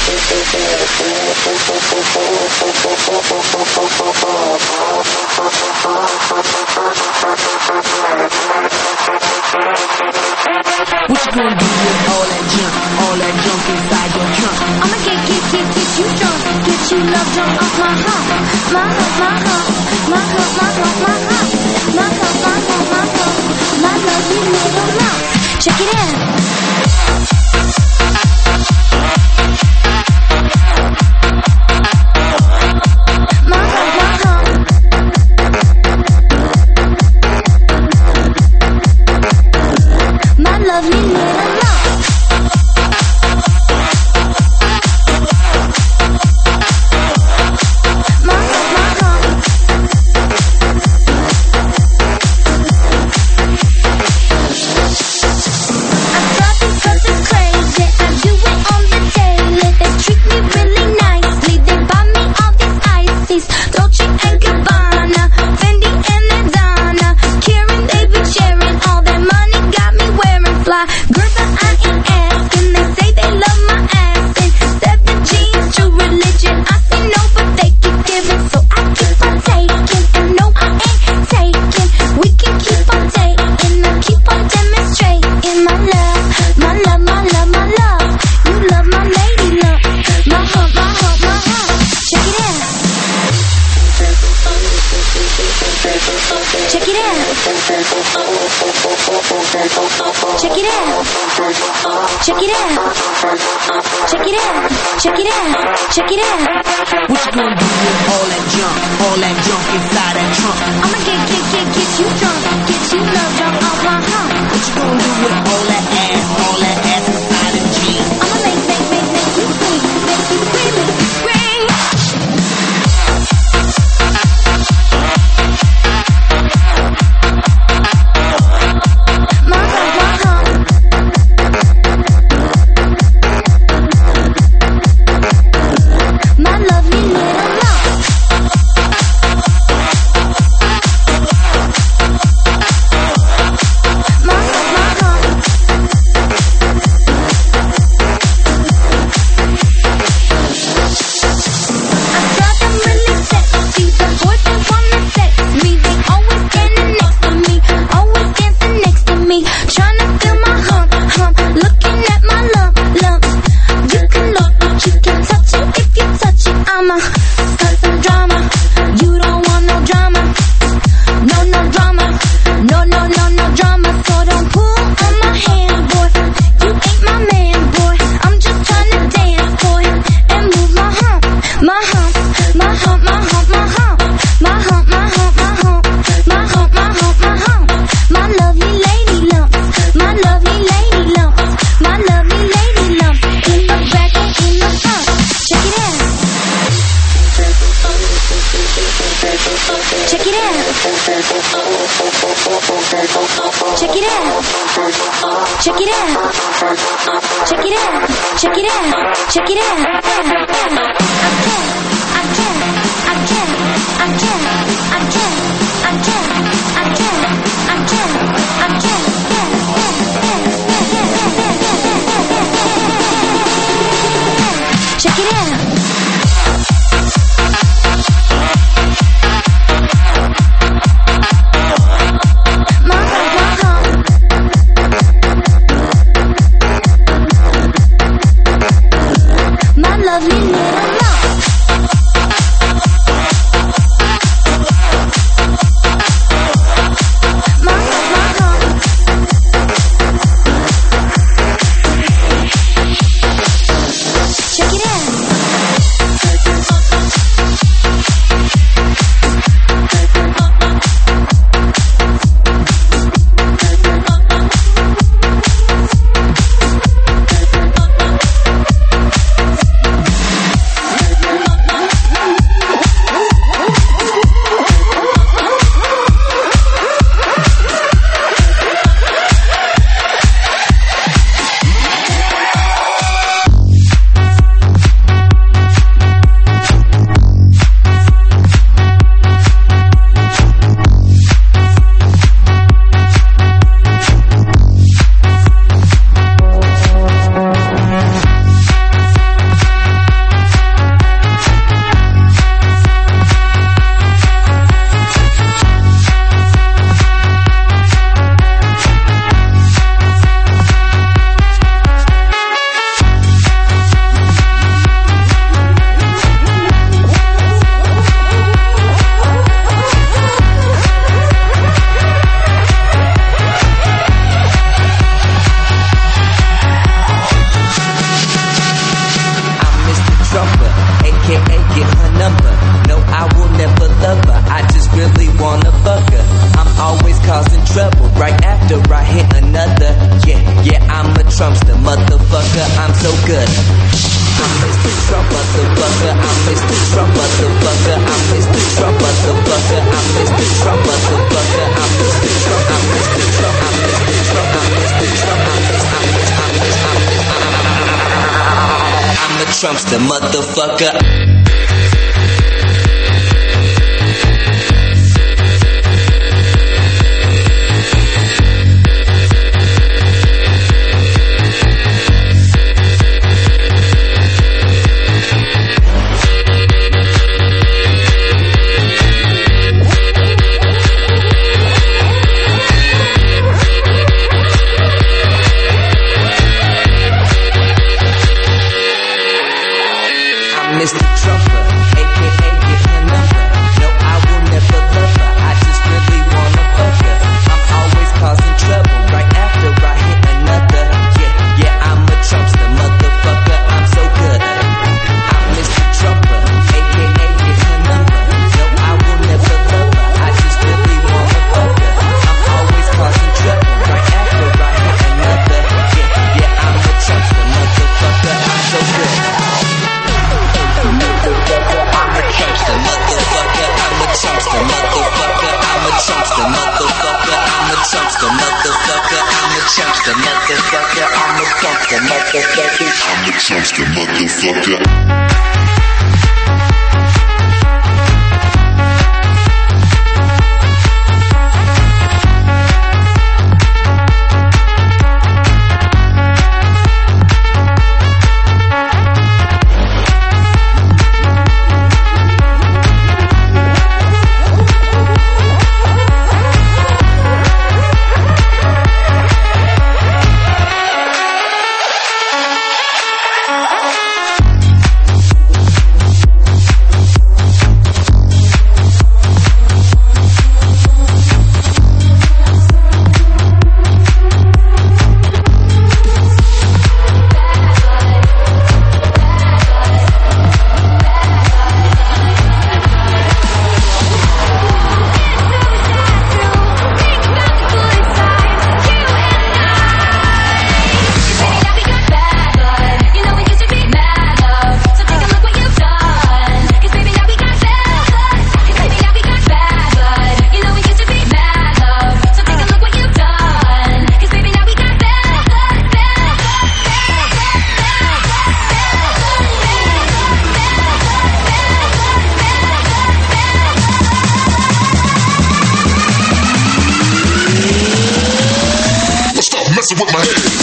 What you gonna do with all that junk inside your trunk? I'ma get you drunk, get you love drunk off my hump, my hump, my hump, my hump, my hump, my hump, my hump, my hump, my hump, my lovely little lump. Check it out. My hump, my hump. My lovely little lump. Check it out. Check it out. Check it out. Check it out. What you gonna do with all that junk inside that trunk? I'ma get you drunk, get you love drunk off my hump. What you gonna do with all that ass inside them jeans? I'ma make you scream, make you scream, make you scream. My hump, my hump. My lovely little lump. My hump, my hump. I thought I'm really sexy. The boys they wanna sex me. They always standing next to me, always dancing next to me, trying to feel my hump, hump, looking at my lump, lump. You can look, but you can touch it if you touch it. I'ma start some drama. You don't want no drama, no drama, no drama. So don't pull on my hand, boy. You ain't my man, boy. I'm just trying to dance, boy, and move my hump, my hump, my hump, my hump, my hump, my hump, my hump, my hump, my hump, my hump, my hump. My lovely lady lumps, my lovely lady lumps, my lovely lady lumps in the back and in the front. Check it out. Check it out. Check it out. Check it out. Check it out. Check it out. Check it out. Check it out. My hump, my hump. My lovely little lump. My hump, my hump. Check it out. Trump's the motherfucker. Mr. Trumper, aka get her number. No, I will never love her, I just really wanna fuck her. I'm always causing trouble, right after I hit another. Yeah, I'm a Trumpster, motherfucker, I'm so good. I'm Mr. Trumper, aka get her number. No, I will never love her, I just really wanna fuck her. I'm always causing trouble, right after I hit another. Yeah, I'm a Trumpster, motherfucker, I'm so good. I'm a Trumpster, motherfucker, I'm a Trumpster, motherfucker, I'm a Trumpster, motherfucker, I'm a Trumpster, motherfucker, I'm a Trumpster, motherfucker, I'm a Trumpster, motherfucker, I'm a Trumpster, motherfucker. Messing with my head.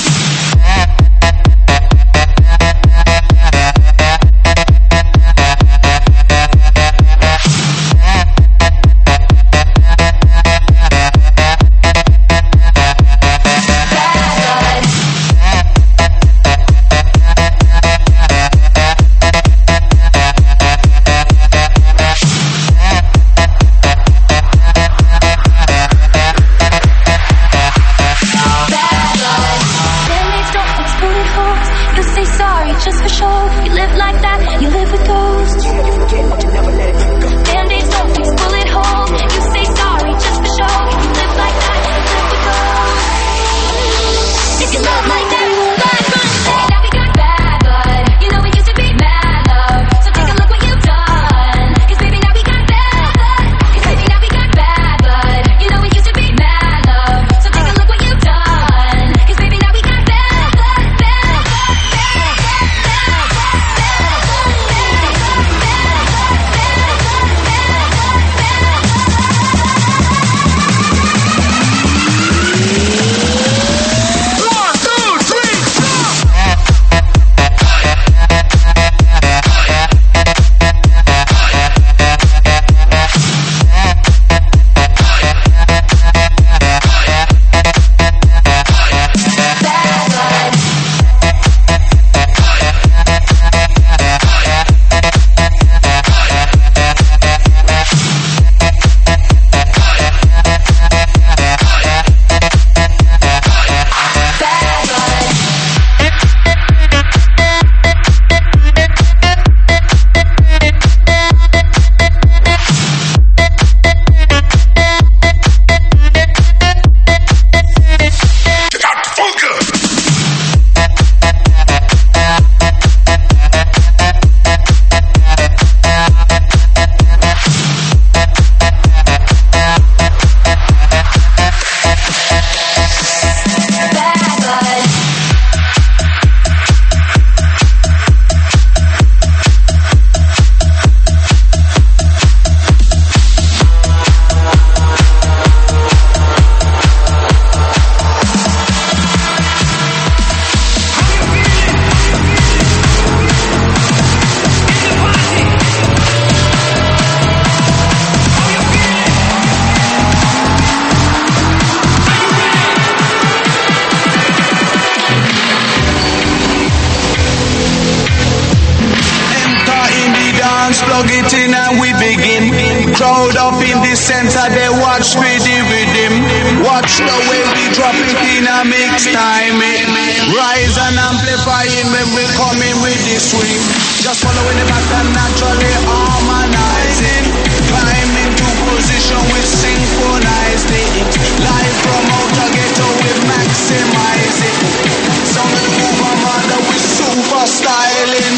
Just for show, you live like that, you live with ghosts. Band-aids don't fix bullet holes. You say sorry just for show, you live like that, you live with ghosts. If you love like that, bad run. Now we got bad blood, you know we used to be mad love. So take a look what you've done. Cause baby now we got bad blood. Cause baby now we got bad blood. You know we used to be mad love. So take a look what you've done. Cause baby now we got bad blood, bad blood, bad blood. plug it in and we begin. Crowd up in the center, they watch me the rhythm. Watch the way we drop it in a mix time. Rise and amplifying when we come in with the swing. Just following the pattern, naturally harmonizing. Climb into position, we synchronize it. Live from outer ghetto, we maximize it. Sound of the move, Armada, we super styling.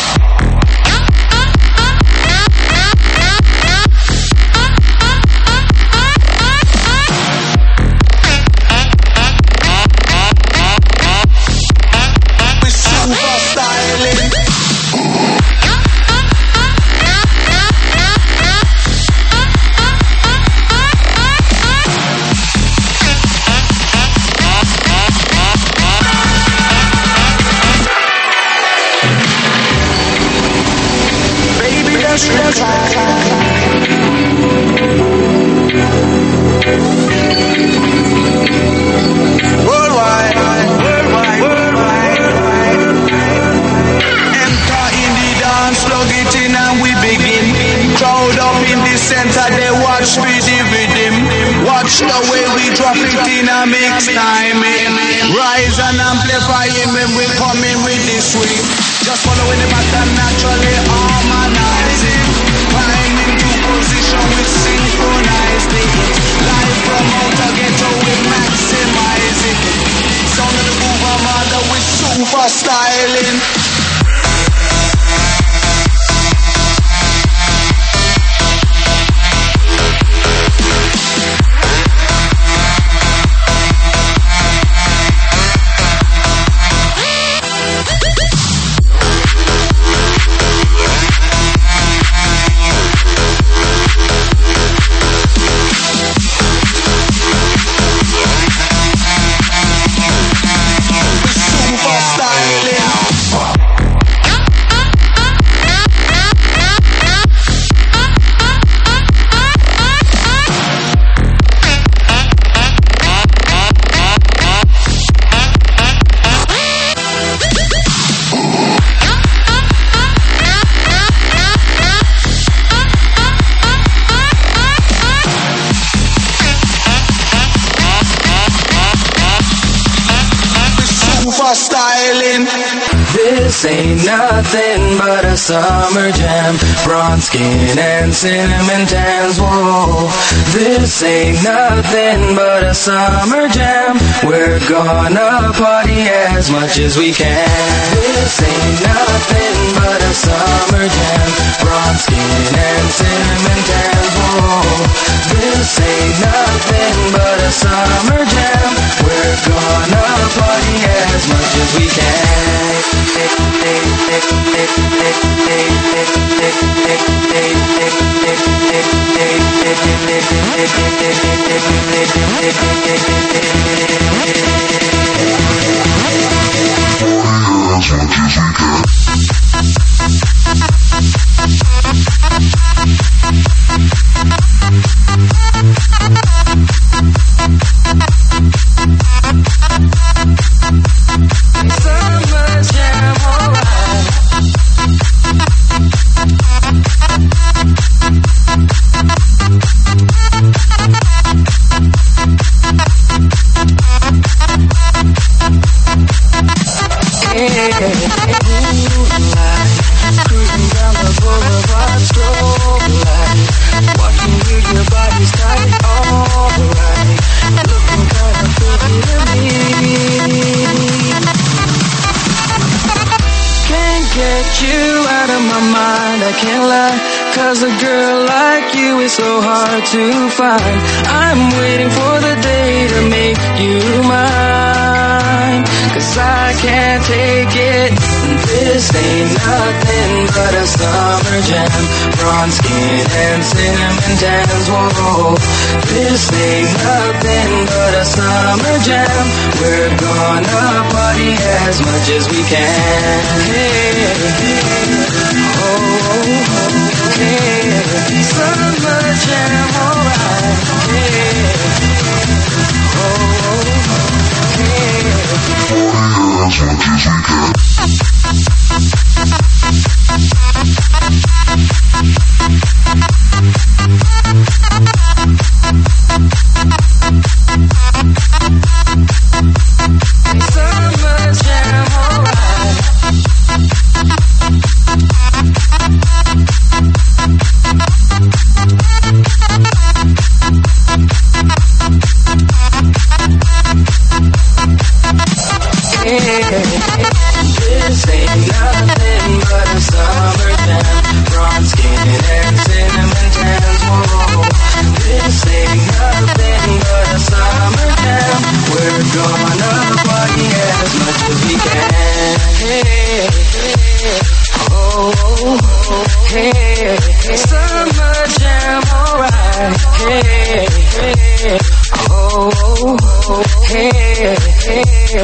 This ain't nothing but a summer jam. Bronze skin and cinnamon tans, whoa. This ain't nothing but a summer jam. We're gonna party as much as we can. This ain't nothing but a summer jam. Bronze skin and cinnamon tans, whoa. This ain't nothing but a summer jam. We're gonna party as much as we can. Cause a girl like you is so hard to find. I'm waiting for the day to make you mine. Cause I can't take it. This ain't nothing but a summer jam. Bronze skin and cinnamon tans, whoa. This ain't nothing but a summer jam. We're gonna party as much as we can. Hey, oh. Summer jam, alright. As much as we can. This ain't nothing but a summer jam. Bronze skin and cinnamon tans. Whoa. This ain't nothing but a summer jam. We're gonna party as much as we can. Hey, hey, oh, hey, summer jam, alright. Hey, hey, oh, hey, hey.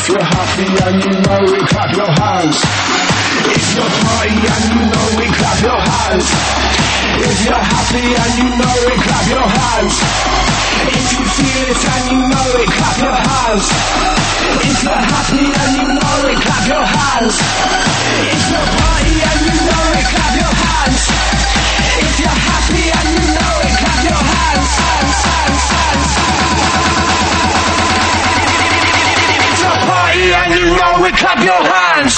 If you're happy and you know it, clap your hands. If you're party and you know it, clap your hands. If you're happy and you know it, clap your hands. If you feel it and you know it, clap your hands. If you're happy and you know it, clap your hands. If you're party and you know it, clap your hands. If you're happy and you know it, clap your hands. If you're party and you know it, clap your hands.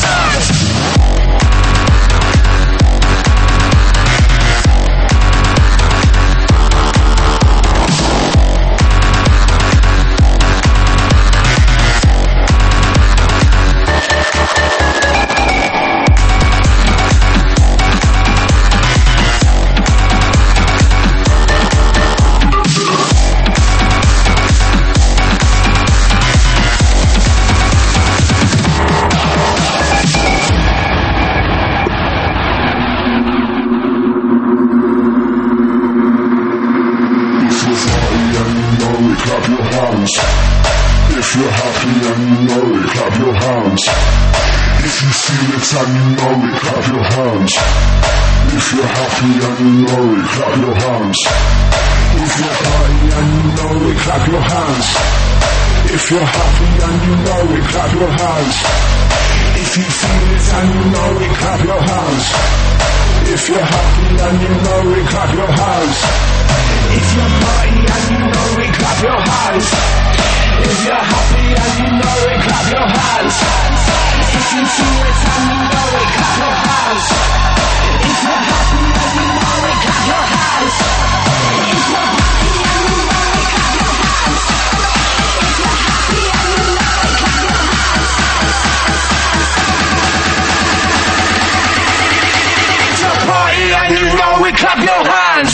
If you're happy and you know it, clap your hands. If you feel it and you know it, clap your hands. If you're happy and you know it, clap your hands. If you're party and you know it, clap your hands. If you're happy and you know it, clap your hands. If you feel it and you know it, clap your hands. If you're happy and you know it, clap your hands. If you're party and you know it, clap your hands. If you're happy and you know it, clap your hands. If you feel it and you know it, clap your hands. If you're happy and you know it, clap your hands. If you're happy and you know it, clap your hands. If you're happy and you know it, clap your hands. If you're party and you know it, clap your hands.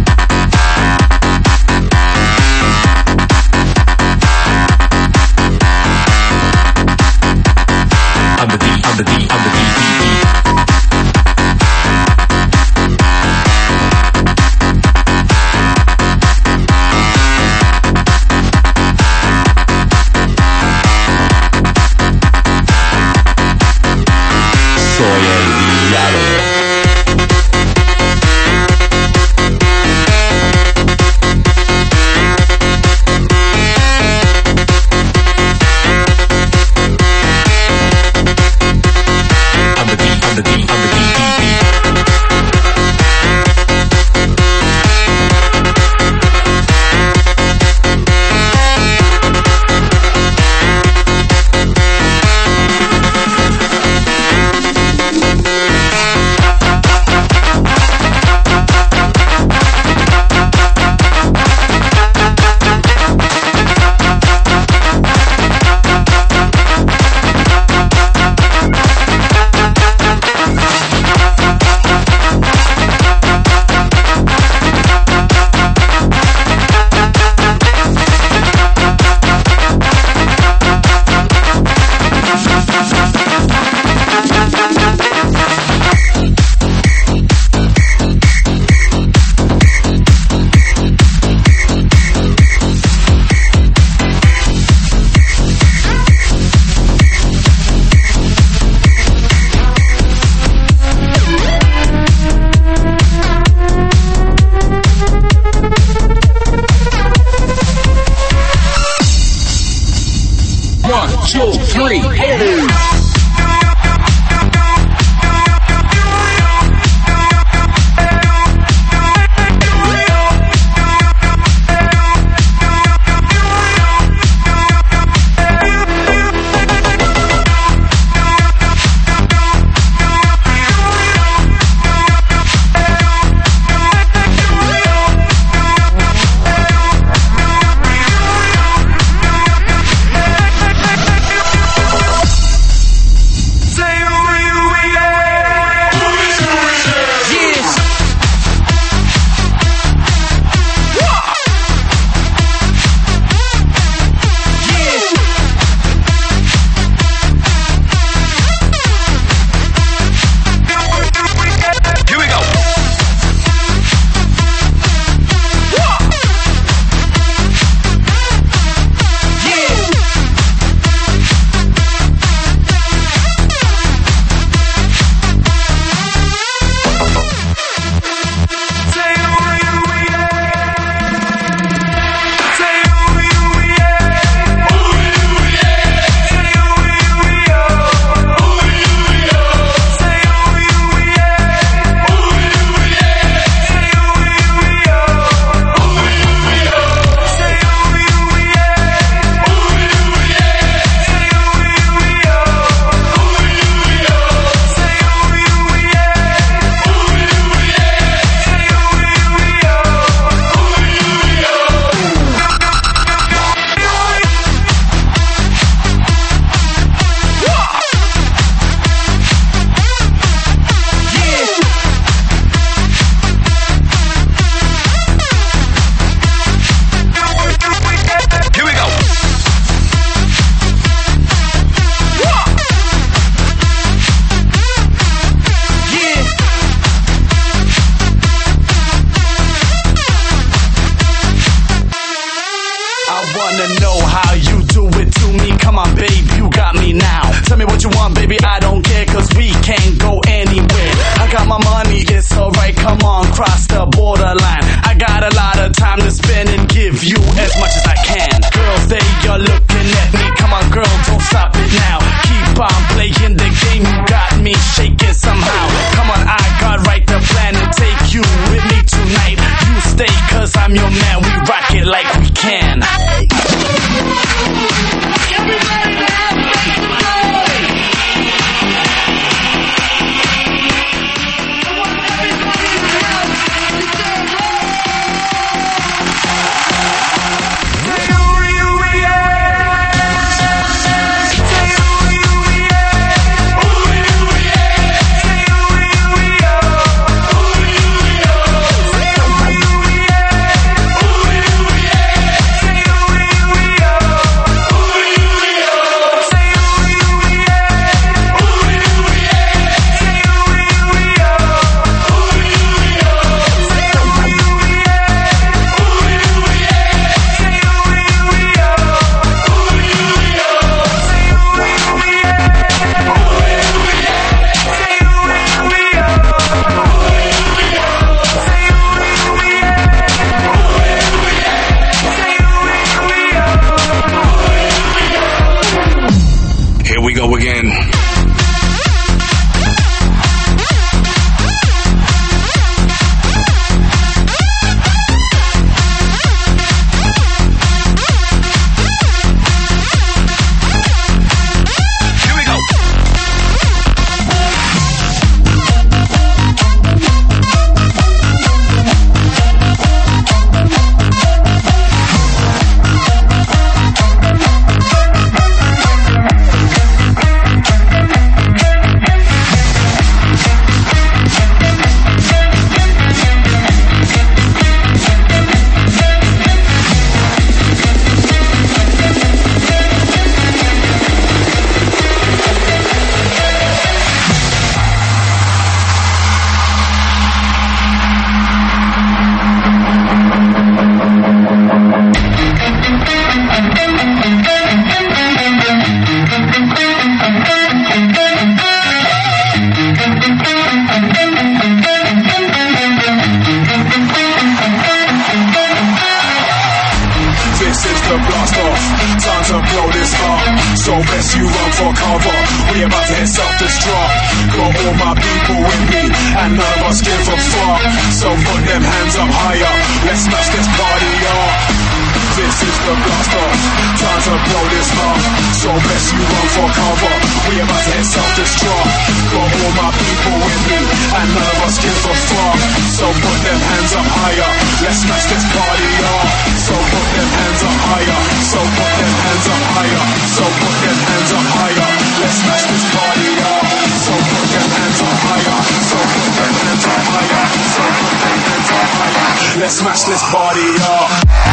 cover. We about to hit self-destruct. Got all my people with me, and none of us give a fuck. So put them hands up higher. Let's smash this party up. This is the blast off. Time to blow this up. So best you run for cover. We about to hit self-destruct. Got all my people with me, and none of us give a fuck. So put them hands up higher. Let's smash this party up. So put them hands up higher. So put them hands up higher. So put them hands up higher. Let's smash this party up. So put them hands up higher. So put them hands up higher. So put them hands up higher. Let's smash this party up.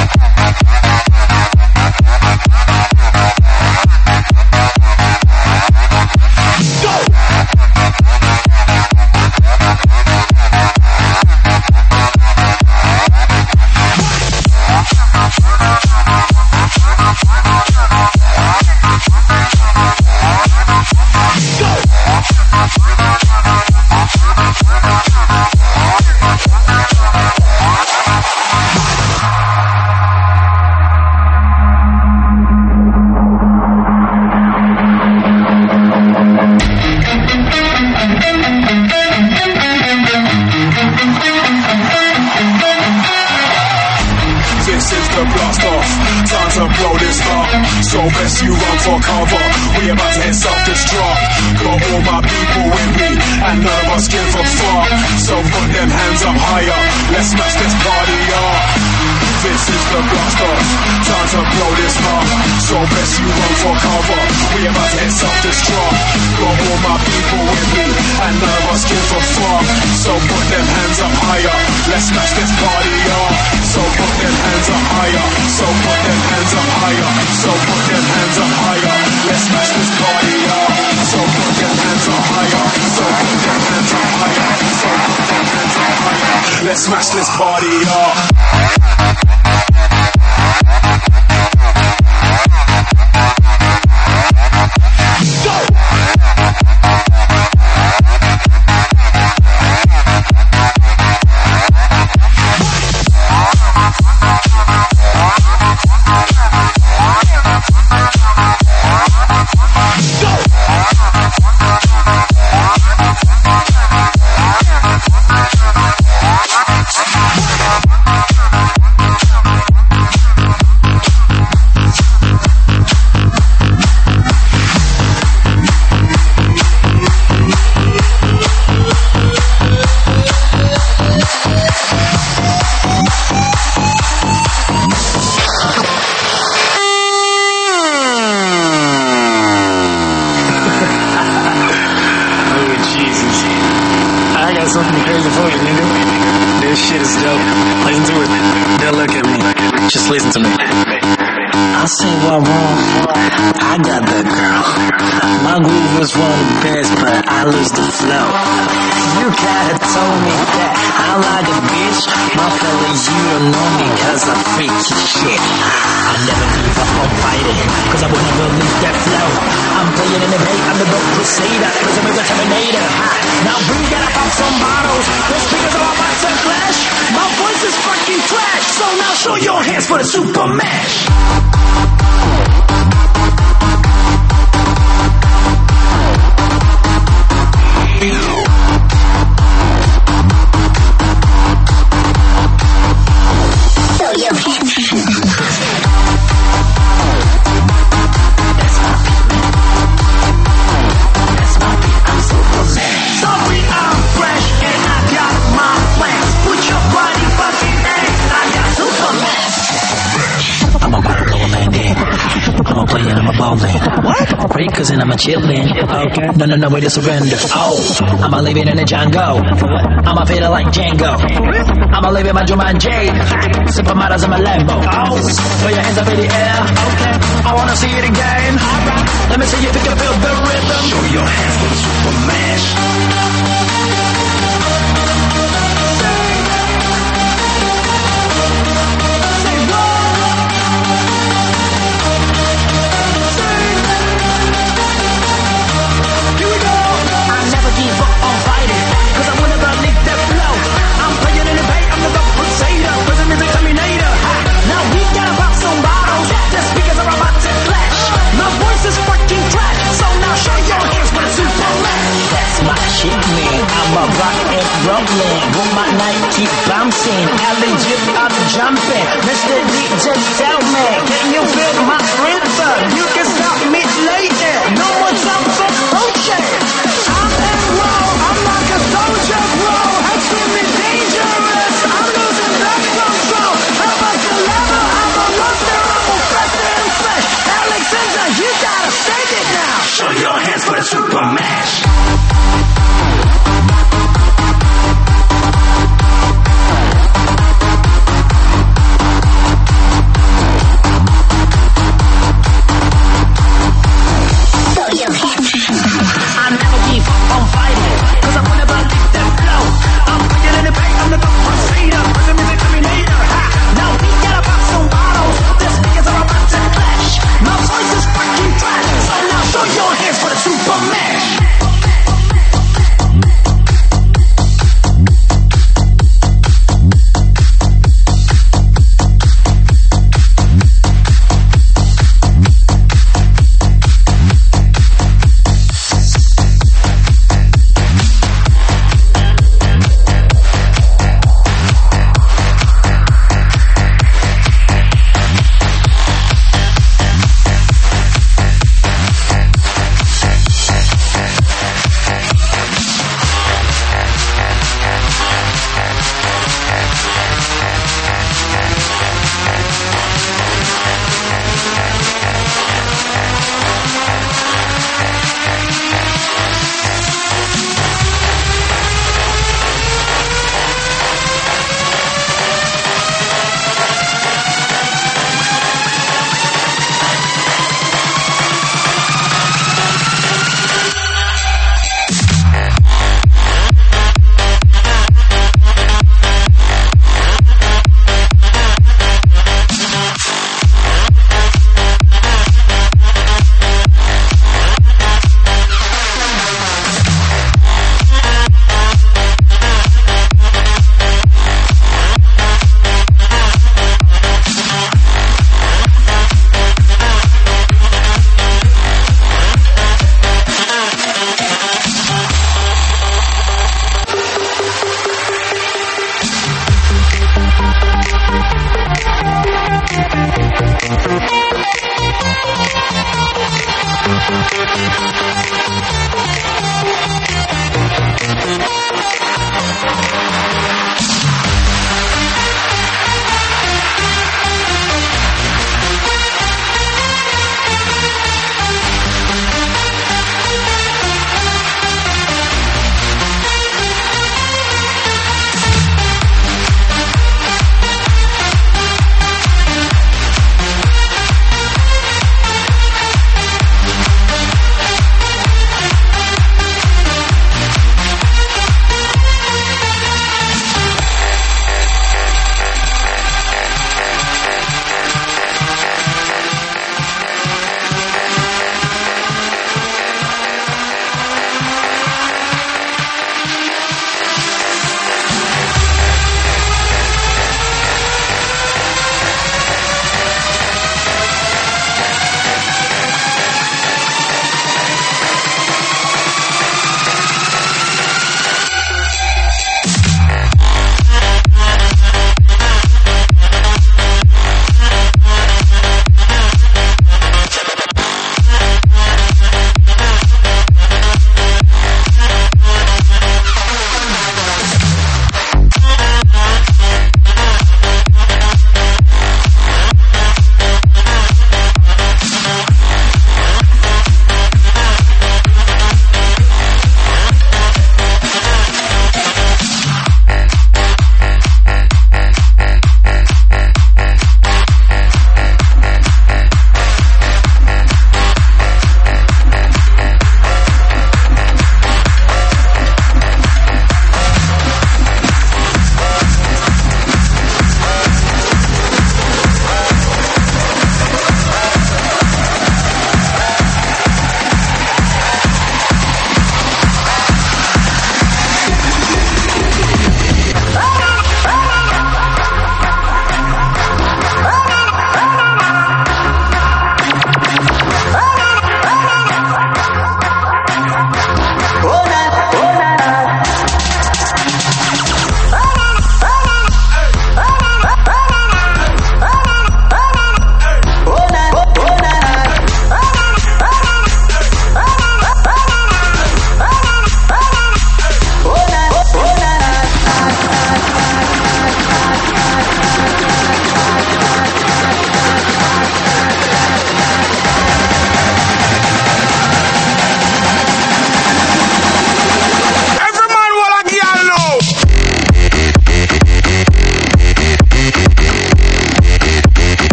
So best you run for cover. We about to hit self-destruct. Got all my people with me, and none of us give a fuck. So put them hands up higher. Let's smash this party up. This is the blast off. Time to blow this up. So best you run for cover. We about to hit self-destruct. Got all my people with me, and none of us give a fuck. So put them hands up higher. Let's smash this party up. So put them hands up higher. So put them hands up higher. So put them hands up higher. Let's smash this party up. So put them hands up higher. So put them hands up higher. So put them hands up higher. Let's smash this party up. Something crazy for you, nigga. This shit is dope. Listen to it. Don't look at me. Just listen to me. I say what wrong. I got the girl. My groove was one of the best, but I lose the flow. You kinda told me that I like a bitch. My fella, you don't know me, cause I freak your shit. I never give up on fighting, cause I would never lose that flow. I'm playing in the bay, I'm the dope crusader, cause I'm a Terminator. Now we gotta pop some bottles, the speakers are about to clash. My voice is fucking trash, so now show your hands for the Super Mash. What? Cause then I'm a chillin'. Okay. No, way to surrender. Oh, I'ma leave it in the jungle. I'ma feel it like Django. I'ma leave it my Jumanji. Supermodels in my Lambo. Oh, throw your hands up in the air. Okay. I wanna see it again. Let me see if you can feel the rhythm. Show your hands for the Superman. Now show rolling with my Nike bouncing. Alley Jip, I'm jumping. Mr. DJ, tell me, can you feel my rhythm? You can stop me later. No more time for potion. I'm in roll. I'm like a soldier, bro. Extremely dangerous. I'm losing blood control. I'm a celebrity. I'm a monster. I'm a faster and fresh. Alexander, you gotta save it now. Show your hands for the Super Mash. I never give up on fighting.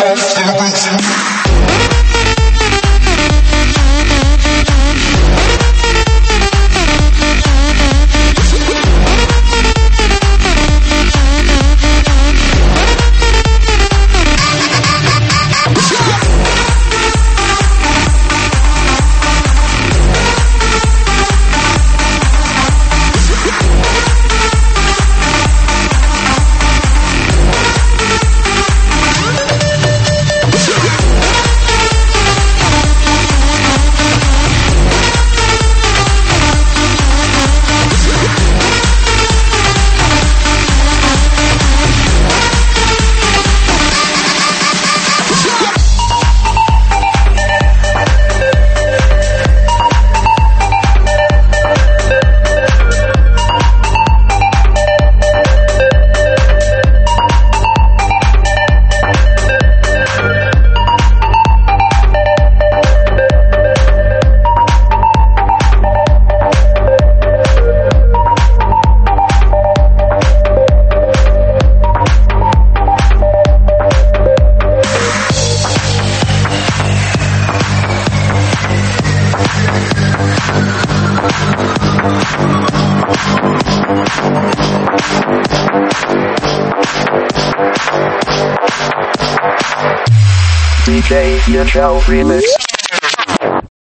DJ Yachel Remix.